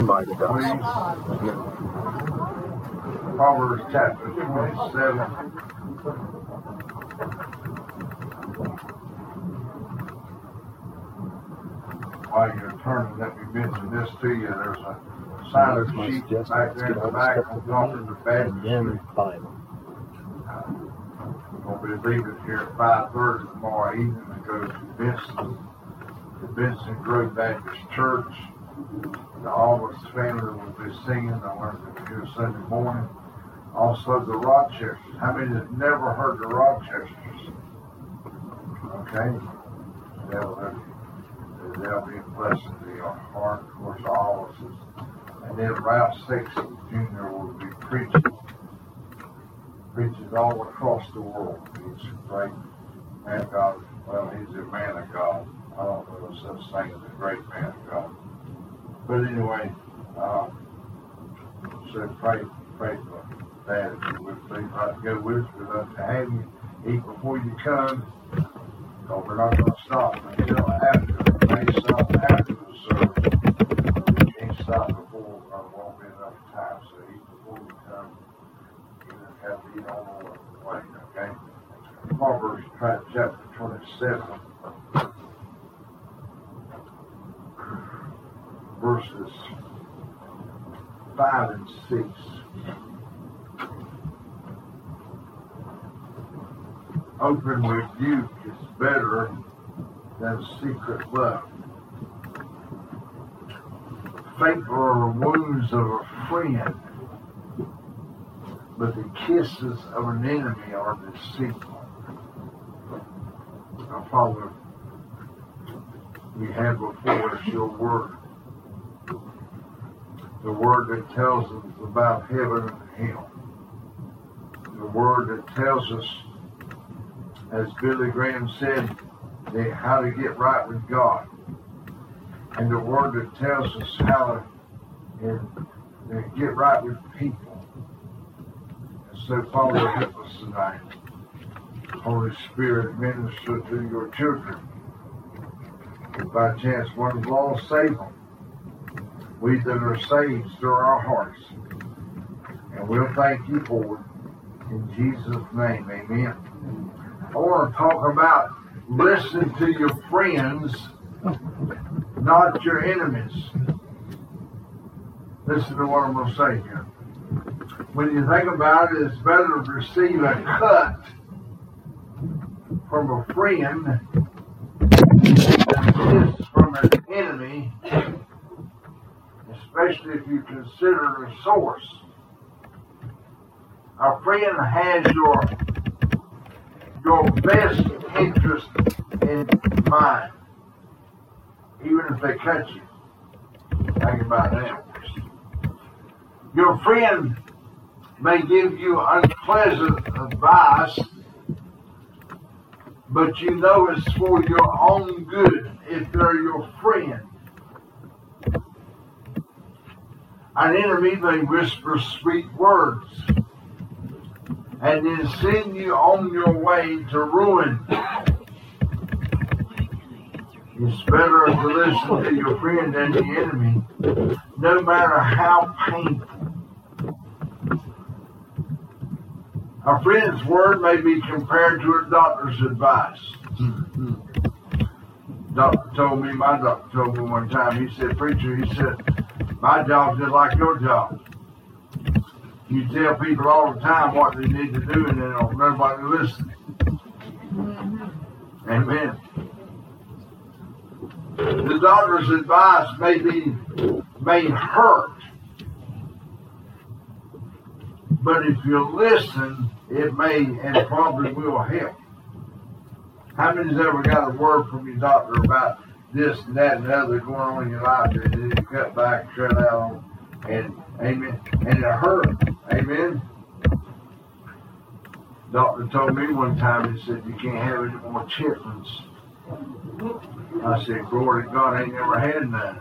Mighty God. Proverbs chapter 27. While you're turning, let me mention this to you. There's a silent sheet back there in the back on the Baptist Bible. We're going to be leaving here at 5:30 tomorrow evening to go to the Benson Grove Baptist Church. The Almost family will be singing. I learned it here Sunday morning. Also the Rochesters. How many have never heard the Rochesters? Okay. They'll be a blessing to your heart. Of course, all of us. And then Ralph Sexton Jr. will be preaching all across the world. He's a great man of God. Well, he's a man of God. I don't know if such thing as a great man of God. But anyway, so pray for that. If you would please like to go with us. We'd love to have you eat before you come. So we're not going to stop until after. We may stop after the service. We can't stop before. There won't be enough time. So eat before you come. You just have to eat all the way. Okay? Proverbs chapter 27. Verses 5 and 6. Open rebuke is better than secret love. Faithful are the wounds of a friend, but the kisses of an enemy are deceitful. Now, Father, we have before us your word. The word that tells us about heaven and hell. The word that tells us, as Billy Graham said, how to get right with God. And the word that tells us how to get right with people. And so, Father, help us tonight. Holy Spirit, minister to your children. If by chance one's lost, save them. We that are saved, stir our hearts. And we'll thank you for it. In Jesus' name, amen. I want to talk about listen to your friends, not your enemies. Listen to what I'm going to say here. When you think about it, it's better to receive a cut from a friend than a kiss from an enemy, especially if you consider the source. A friend has your best interest in mind, even if they cut you. Think about that. Your friend may give you unpleasant advice, but you know it's for your own good if they're your friend. An enemy may whisper sweet words and then send you on your way to ruin. It's better to listen to your friend than the enemy, no matter how painful. A friend's word may be compared to a doctor's advice. My doctor told me one time, he said, preacher, he said, my job's just like your job. You tell people all the time what they need to do and then nobody listens. Amen. The doctor's advice may hurt, but if you listen, it may and probably will help. How many's ever got a word from your doctor about this and that and the other going on in your life that you cut back, shut out on, and amen, and it hurt, amen? Doctor told me one time, he said, you can't have any more chitlins. I said, glory to God, I ain't never had none.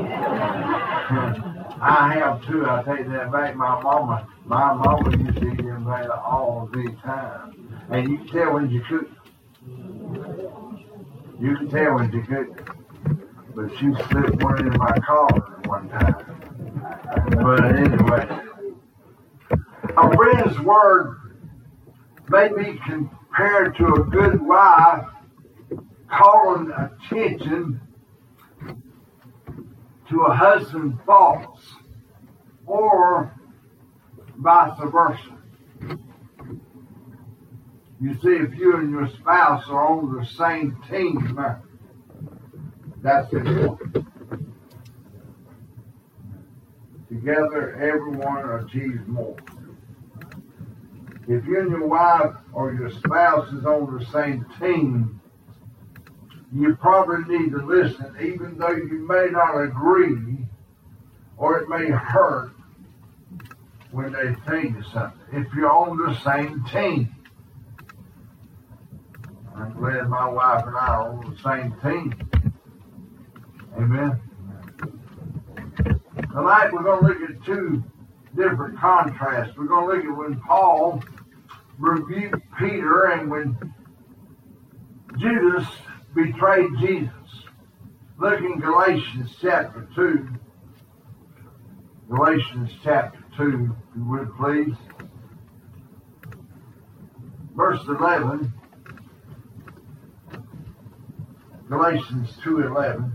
I have too. I take that back. My mama used to eat them all the time. And you can tell when you cook. You can tell when you cook. But she slipped one in my collar one time. But anyway, a friend's word may be compared to a good wife calling attention to a husband's faults, or vice versa. You see, if you and your spouse are on the same team, that's important. Together, everyone achieves more. If you and your wife or your spouse is on the same team, you probably need to listen, even though you may not agree, or it may hurt when they tell you something. If you're on the same team, I'm glad my wife and I are on the same team. Amen. Tonight we're going to look at two different contrasts. We're going to look at when Paul rebuked Peter and when Judas betrayed Jesus. Look in Galatians chapter 2. Galatians chapter 2, if you would please. Verse 11. Galatians 2:11.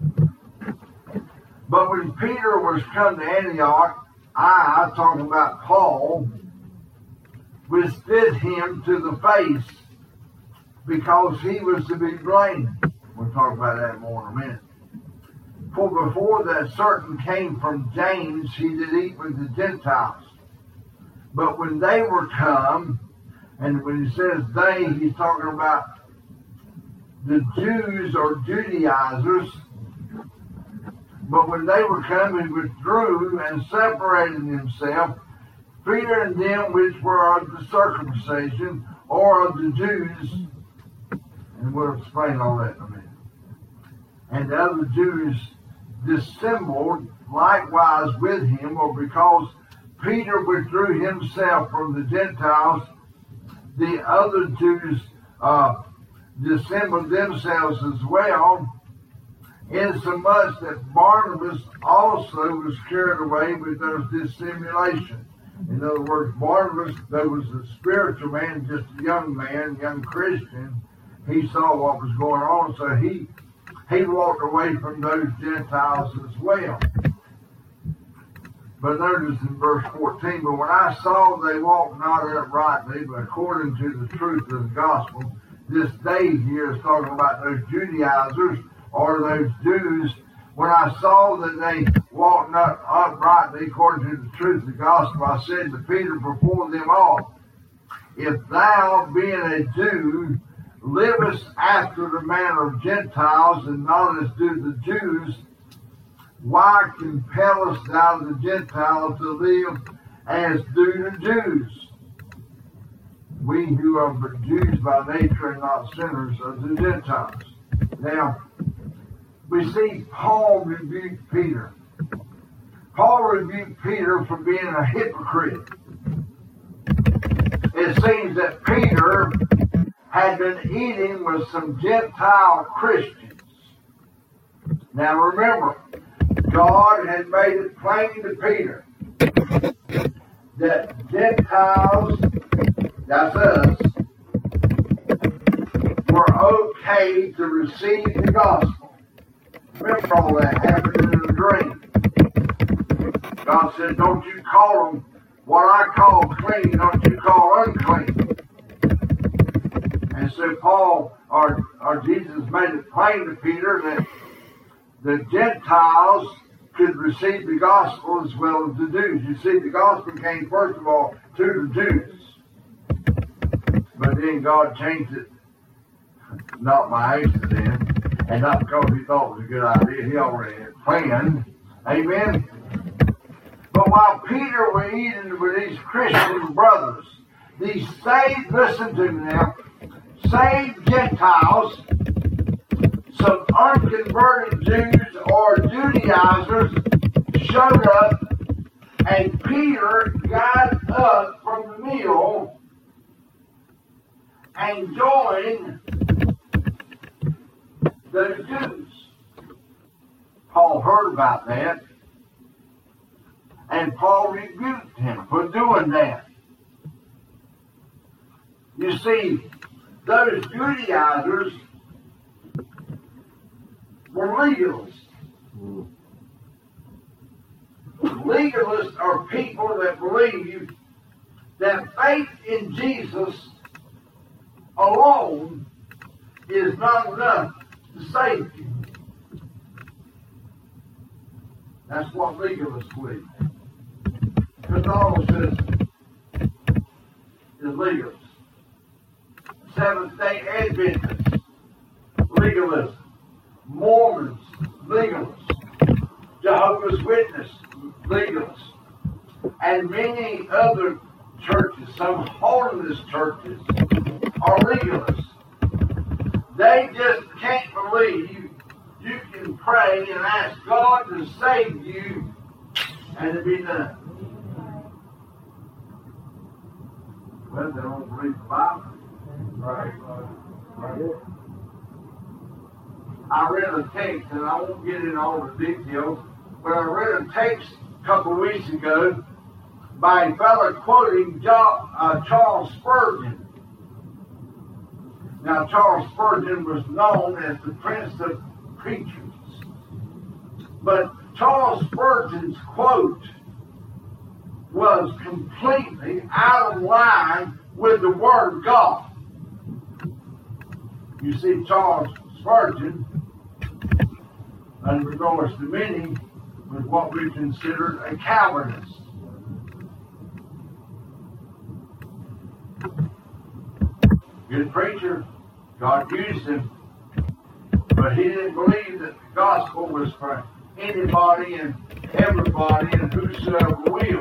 But when Peter was come to Antioch, I, talking about Paul, withstood him to the face because he was to be blamed. We'll talk about that more in a minute. For before that certain came from James, he did eat with the Gentiles. But when they were come, and when he says they, he's talking about the Jews or Judaizers. But when they were come, he withdrew and separated himself, Peter and them which were of the circumcision, or of the Jews, and we'll explain all that in a minute. And the other Jews dissembled likewise with him, or because Peter withdrew himself from the Gentiles, the other Jews dissembled themselves as well, insomuch that Barnabas also was carried away with their dissimulation. In other words, Barnabas, that was a spiritual man, just a young man, young Christian, he saw what was going on, so he walked away from those Gentiles as well. But notice in verse 14, but when I saw they walked not uprightly, but according to the truth of the gospel, this day here is talking about those Judaizers, or those Jews, when I saw that they walked not uprightly according to the truth of the gospel, I said to Peter before them all, if thou, being a Jew, livest after the manner of Gentiles, and not as do the Jews, why compellest thou the Gentiles to live as do the Jews? We who are but Jews by nature and not sinners of the Gentiles. Now, we see Paul rebuke Peter. Paul rebuked Peter for being a hypocrite. It seems that Peter had been eating with some Gentile Christians. Now remember, God had made it plain to Peter that Gentiles, that's us, were okay to receive the gospel. Remember all that happened in a dream. God said, don't you call them what I call clean, don't you call unclean. And so Paul, or Jesus made it plain to Peter that the Gentiles could receive the gospel as well as the Jews. You see, the gospel came first of all to the Jews. But then God changed it, not by accident, and not because he thought it was a good idea. He already had planned. Amen? But while Peter was eating with these Christian brothers, these saved, listen to me now, saved Gentiles, some unconverted Jews or Judaizers showed up, and Peter got up from the meal and joined the Jews. Paul heard about that, And Paul rebuked him for doing that. You see, those Judaizers were legalists. Legalists are people that believe that faith in Jesus alone is not enough to save you. That's what legalists believe. Catholicism is legalist. Seventh-day Adventists, legalism. Mormons, legalists. Jehovah's Witnesses, legalists. And many other churches, some holiness churches, are legalists. They just can't believe you can pray and ask God to save you and it be done. Well, they don't believe the Bible. Right. I read a text, and I won't get into all the details, but I read a text a couple of weeks ago by a fellow quoting Charles Spurgeon. Now, Charles Spurgeon was known as the Prince of Preachers. But Charles Spurgeon's quote was completely out of line with the Word of God. You see, Charles Spurgeon, unbeknownst to many, was what we considered a Calvinist. Good preacher, God used him, but he didn't believe that the gospel was for anybody and everybody and whosoever will.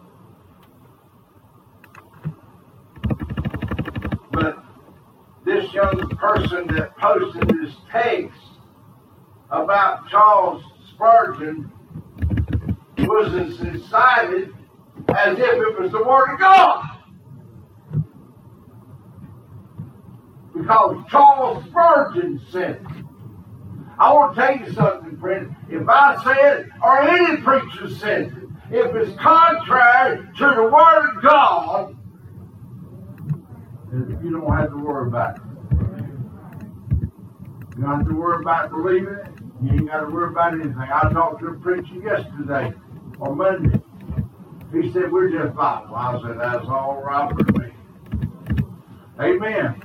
But this young person that posted this text about Charles Spurgeon was as excited as if it was the Word of God. Because Charles Spurgeon said it. I want to tell you something, friend. If I said it, or any preacher says it, if it's contrary to the Word of God, you don't have to worry about it. You don't have to worry about believing it. You ain't got to worry about anything. I talked to a preacher yesterday, or Monday. He said, we're just Bible. I said, that's all right with me. Amen.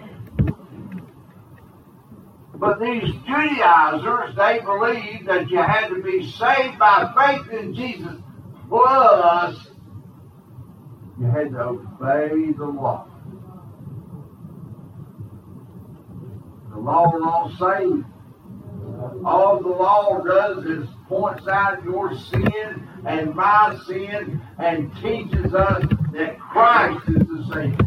But these Judaizers, they believed that you had to be saved by faith in Jesus, plus you had to obey the law. The law won't save. All the law does is points out your sin and my sin and teaches us that Christ is the Savior.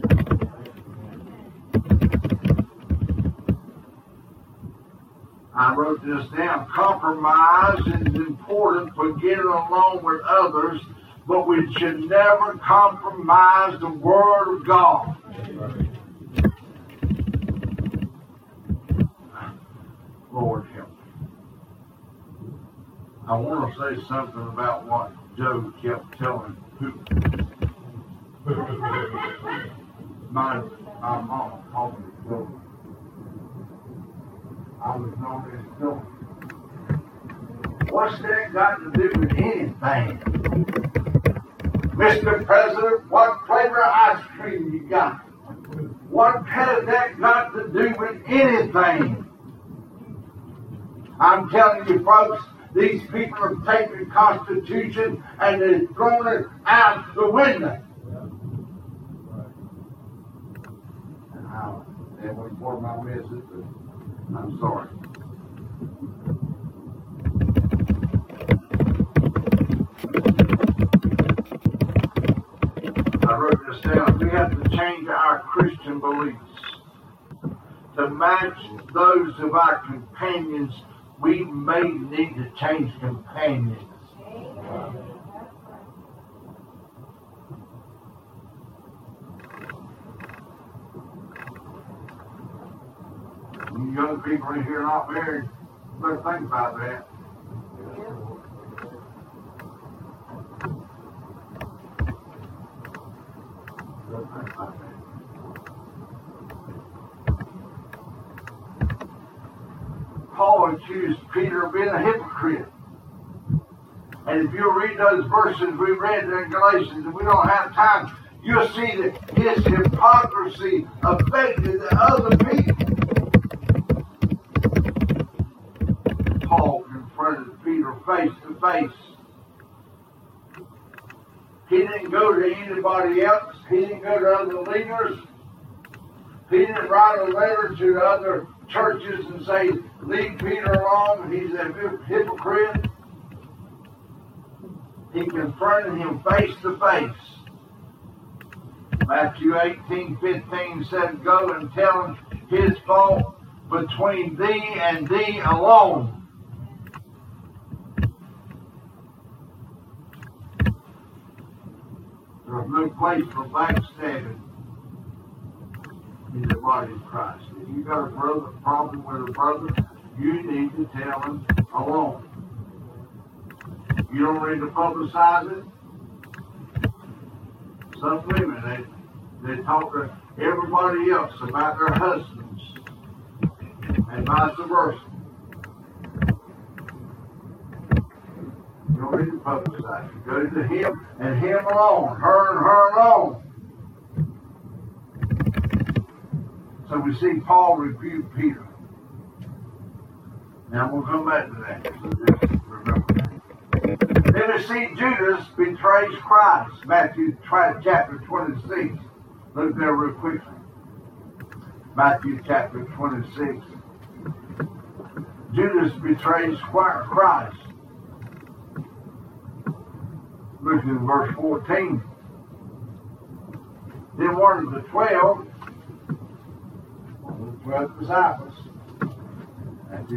I wrote this down. Compromise is important for getting along with others, but we should never compromise the Word of God. Lord help me. I want to say something about what Joe kept telling people. My mom called me Joe. I was known as Joe. What's that got to do with anything? Mr. President, what flavor ice cream you got? What has that got to do with anything? I'm telling you, folks, these people have taken the Constitution and they've thrown it out the window. And that was part of my message, but I'm sorry. I wrote this down. We have to change our Christian beliefs to match those of our companions. We may need to change companions. You young people in here not married, better think about that. accused Peter of being a hypocrite. And if you read those verses we read in Galatians, and we don't have time, you'll see that his hypocrisy affected the other people. Paul confronted Peter face to face. He didn't go to anybody else. He didn't go to other leaders. He didn't write a letter to other churches and say, leave Peter alone, he's a hypocrite. He confronted him face to face. Matthew 18:15 said, go and tell him his fault between thee and thee alone. There's no place for backstabbing in the body of Christ. If you got a problem with a brother, you need to tell him alone. You don't need to publicize it. Some women, they talk to everybody else about their husbands and vice versa. You don't need to publicize it. Go to him and him alone, her and her alone. So we see Paul rebuke Peter. Now we'll come back to that. So just remember that. Then we see Judas betrays Christ. Matthew chapter 26. Look there real quickly. Matthew chapter 26. Judas betrays Christ. Look in verse 14. Then one of the 12 disciples, Matthew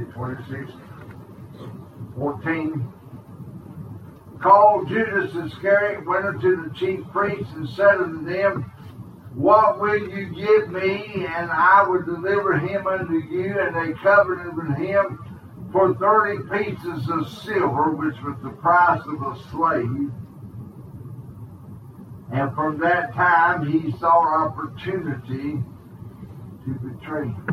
26:14, called Judas Iscariot, went unto the chief priests, and said unto them, what will you give me, and I will deliver him unto you? And they covenanted with him for 30 pieces of silver, which was the price of a slave. And from that time he sought opportunity to betray him.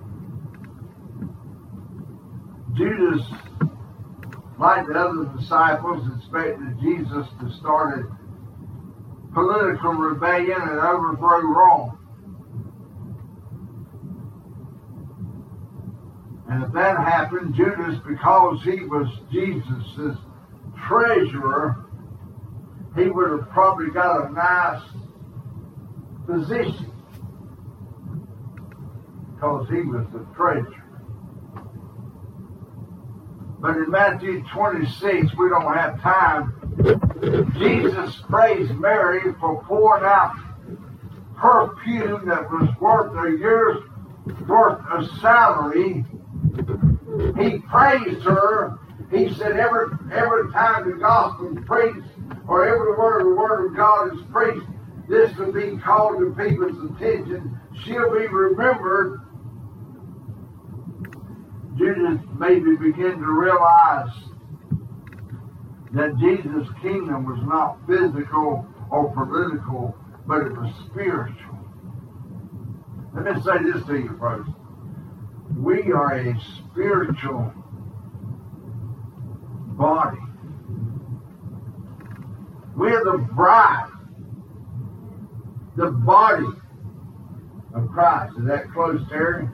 Judas, like the other disciples, expected Jesus to start a political rebellion and overthrow Rome. And if that happened, Judas, because he was Jesus' treasurer, he would have probably got a nice position because he was the treasurer. But in Matthew 26, we don't have time. Jesus praised Mary for pouring out perfume that was worth a year's worth of salary. He praised her. He said every time the gospel is preached, or every word the word of God is preached, this will be called to people's attention. She'll be remembered. Judas maybe began to realize that Jesus' kingdom was not physical or political, but it was spiritual. Let me say this to you first. We are a spiritual body. We're the bride, the body of Christ. Is that close, Terry?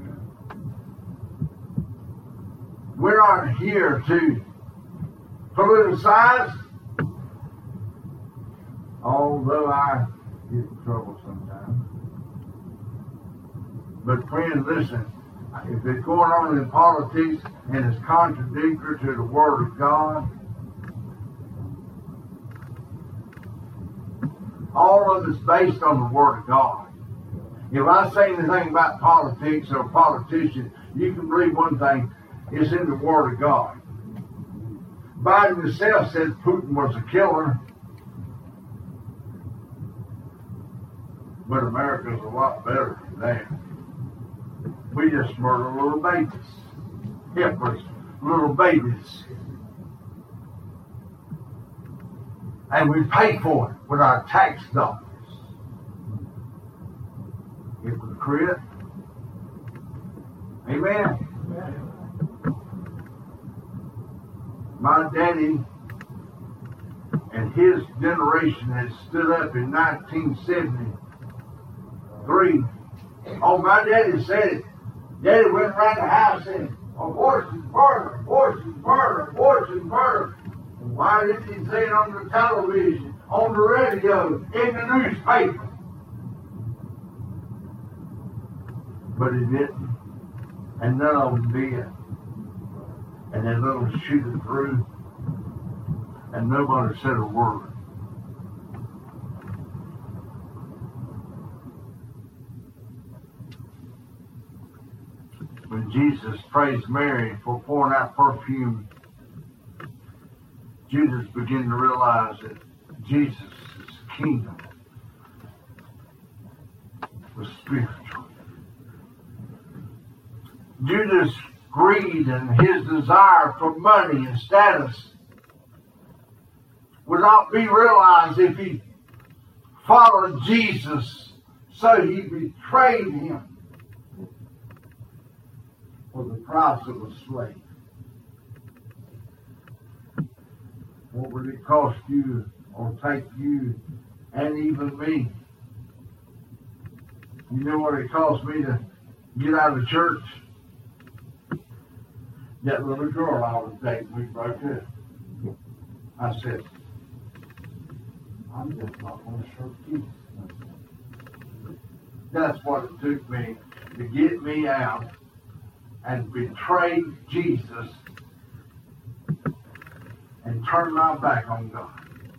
We're not here to politicize, although I get in trouble sometimes. But friends, listen, if it's going on in politics and it's contradictory to the Word of God, all of it's based on the Word of God. If I say anything about politics or politicians, you can believe one thing, it's in the Word of God. Biden himself said Putin was a killer. But America's a lot better than that. We just murder little babies. Helpless little babies. And we pay for it with our tax dollars. Hypocrite. Amen. My daddy and his generation had stood up in 1973. Oh, my daddy said it. Daddy went around the house saying, abortion, murder, abortion, murder, abortion, murder. Why didn't he say it on the television, on the radio, in the newspaper? But he didn't. And none of them did. And they let them shoot it through. And nobody said a word. When Jesus praised Mary for pouring out perfume, Judas began to realize that Jesus' kingdom was spiritual. Judas' greed and his desire for money and status would not be realized if he followed Jesus, so he betrayed him for the price of a slave. What would it cost you or take you and even me? You know what it cost me to get out of church? That little girl I was dating, we broke up. I said, I'm just not going to serve Jesus. That's what it took me to get me out and betray Jesus and turn my back on God.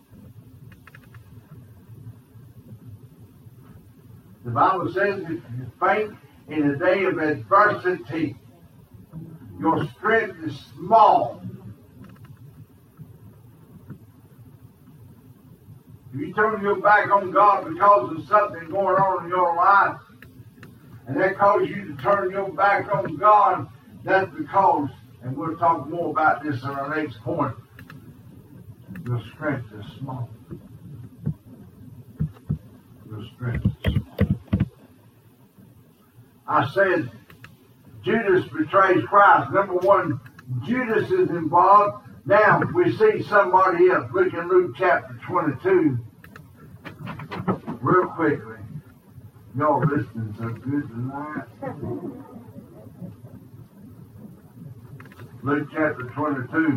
The Bible says if you faint in a day of adversity, your strength is small. If you turn your back on God because of something going on in your life, and that causes you to turn your back on God, that's because, and we'll talk more about this in our next point, your strength is small. Your strength is small. I said, Judas betrays Christ. Number one, Judas is involved. Now, we see somebody else. Look in Luke chapter 22. Real quickly. Y'all listening so good tonight. Luke chapter 22.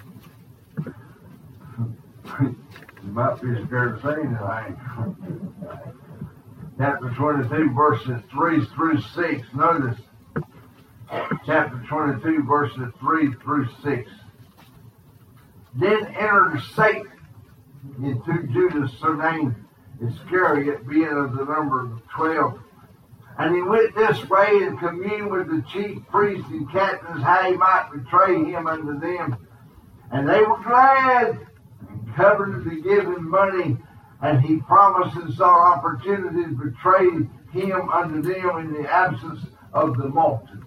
You might be scared of saying it, I ain't. Chapter 22, verses 3 through 6. Notice. Chapter 22, verses 3 through 6. Then entered Satan into Judas, surnamed Iscariot, being of the number of 12. And he went this way and communed with the chief priests and captains how he might betray him unto them. And they were glad and covered to give him money. And he promised and sought opportunity to betray him unto them in the absence of the multitude.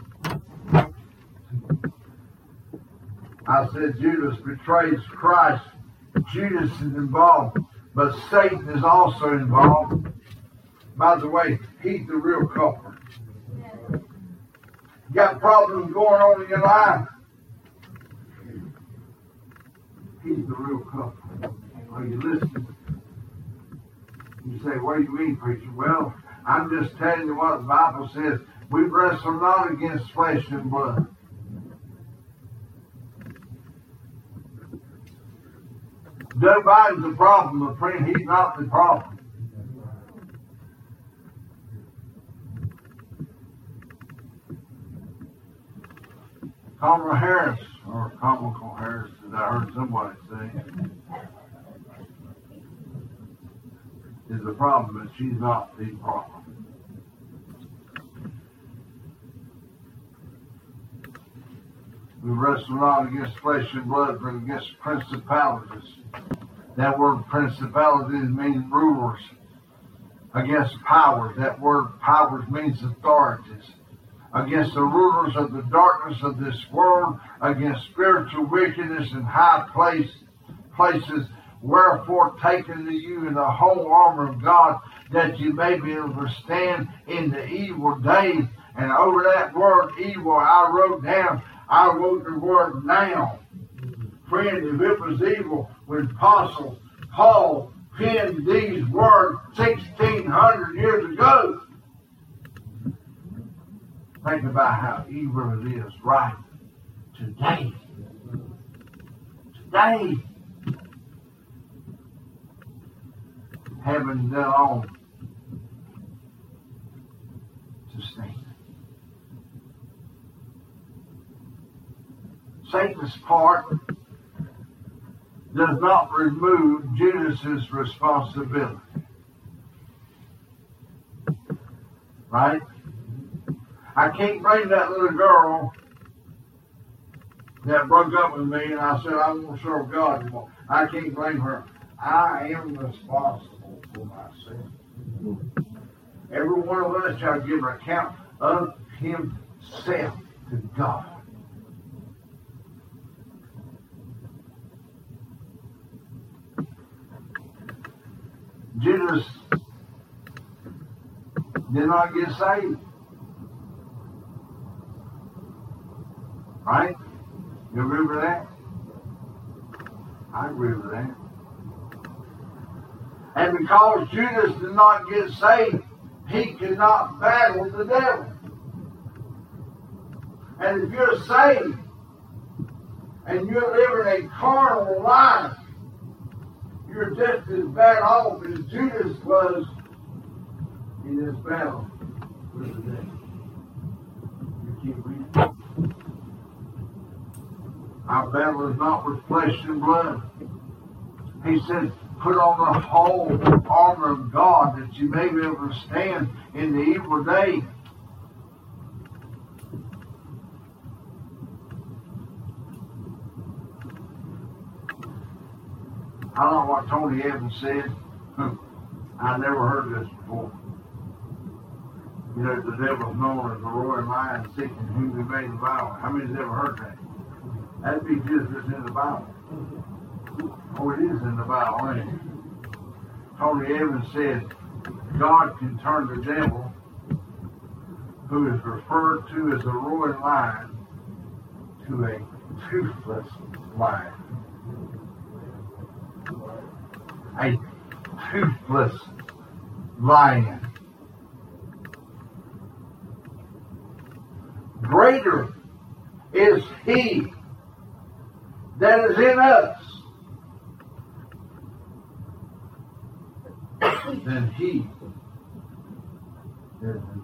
I said Judas betrays Christ. Judas is involved, but Satan is also involved. By the way, he's the real culprit. You got problems going on in your life? He's the real culprit. Are you listening? You say, what do you mean, preacher? Well, I'm just telling you what the Bible says. We wrestle not against flesh and blood. Joe Biden's the problem, my friend. He's not the problem. Kamala Harris, or Kamala Harris, as I heard somebody say, is the problem, but she's not the problem. We wrestle not against flesh and blood, but against principalities. That word principalities means rulers. Against powers. That word powers means authorities. Against the rulers of the darkness of this world. Against spiritual wickedness in high places. Wherefore take unto you in the whole armor of God, that you may be able to stand in the evil days. And over that word evil I wrote the word now. Friend, if it was evil when Apostle Paul penned these words 1,600 years ago, think about how evil it is right today. Today, heaven done on to stand. Satan's part does not remove Judas's responsibility. Right? I can't blame that little girl that broke up with me and I said, I won't serve God anymore. I can't blame her. I am responsible for my sin. Every one of us shall give an account of himself to God. Judas did not get saved. Right? You agree with that? I agree with that. And because Judas did not get saved, he could not battle the devil. And if you're saved and you're living a carnal life, you're just as bad off as Judas was in this battle with the devil. You keep reading. Our battle is not with flesh and blood. He said, put on the whole armor of God that you may be able to stand in the evil day. I don't know what Tony Evans said. I never heard this before. You know, the devil's known as a roaring lion seeking whom he may devour. How many's ever heard that? That'd be just as in the Bible. Oh, it is in the Bible, ain't it? Tony Evans said, God can turn the devil, who is referred to as a roaring lion, to a toothless lion. A toothless lion. Greater is he that is in us than he that is in us.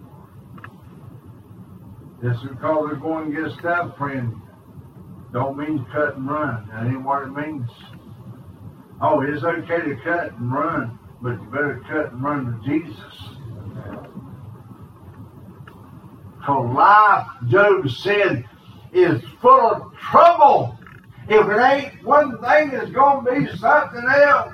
Just because they're going to get stabbed, friend, don't mean cut and run. That ain't what it means. Oh, it's okay to cut and run, but you better cut and run to Jesus. So life, Job said, is full of trouble. If it ain't one thing, it's going to be something else.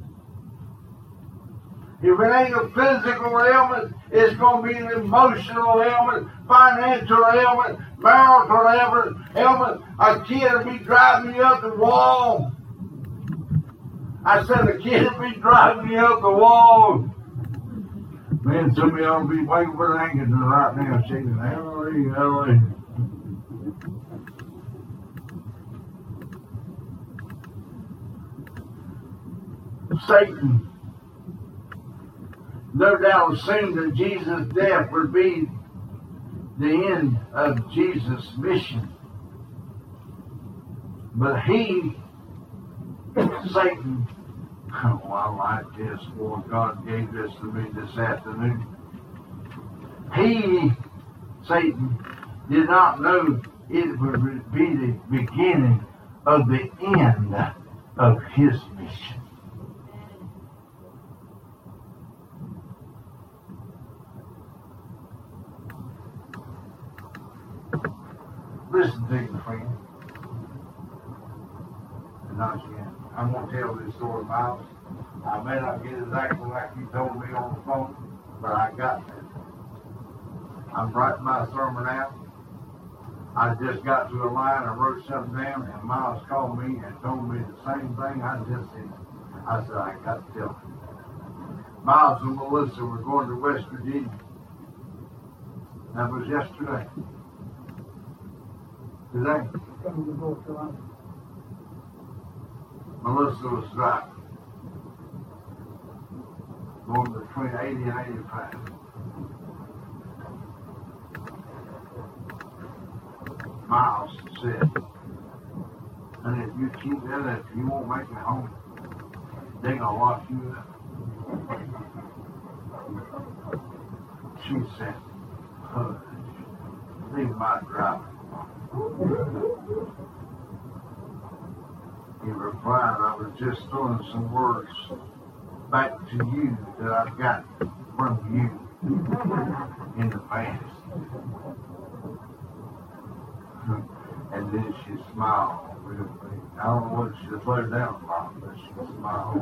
If it ain't a physical ailment, it's going to be an emotional ailment, financial ailment, marital ailment. A kid will be driving you up the wall. I said a kid will be driving you up the wall. Man, some of y'all will be waiting for the angels right now, shaking hallelujah, hallelujah. Satan no doubt assumed that Jesus' death would be the end of Jesus' mission. But Satan, oh, I like this. Boy, God gave this to me this afternoon. Satan, did not know it would be the beginning of the end of his mission. Listen to me, friend. And not again. I'm going to tell this story, Miles. I may not get exactly like you told me on the phone, but I got that. I'm writing my sermon out. I just got to a line, I wrote something down, and Miles called me and told me the same thing I just said. I said, I got to tell him. Miles and Melissa were going to West Virginia. That was yesterday. Today. Melissa was driving, going between 80 and 85. Miles said, and if you keep that up, you won't make it home. They're gonna lock you up. She said, hush, leave my driving. He replied, I was just throwing some words back to you that I got from you in the past. And then she smiled real big. I don't know what she slowed down about, but she smiled.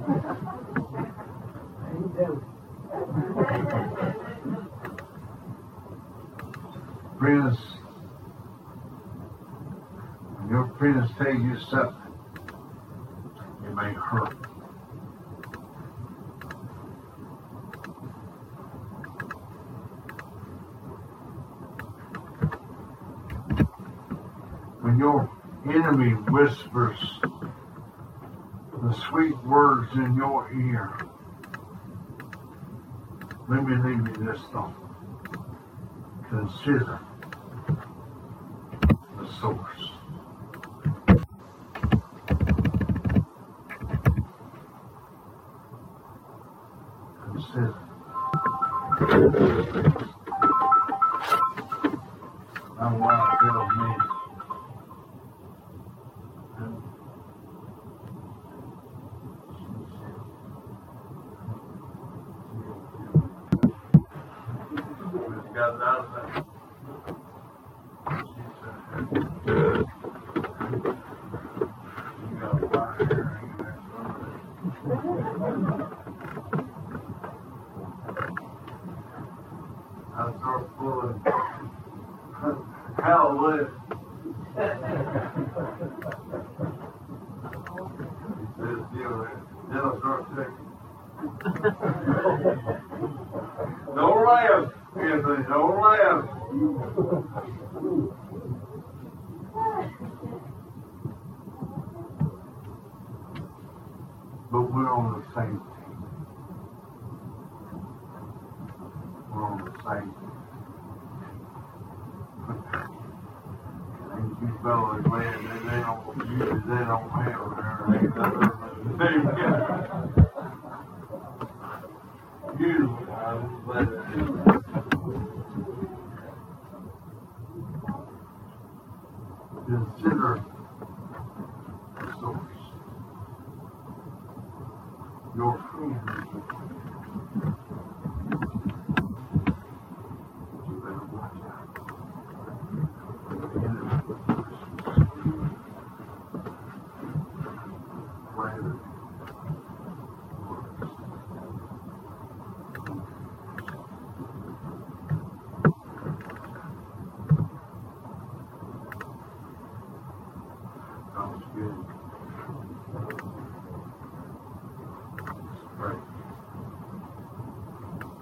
Friends, when your friends tell you something, it may hurt. When your enemy whispers the sweet words in your ear, let me leave you this thought. Consider the source. Consider. My wife tells me, got it out of that. She said, you got a fire here hanging next to I start pulling. Hallelujah. He says, deal with it. Then I'll start checking. Don't laugh. Anthony, don't laugh. But we're on the same team. We're on the same team. And you fellas, man, they don't use, they don't have there. Usually, I would let it do. Consider the source. Your friend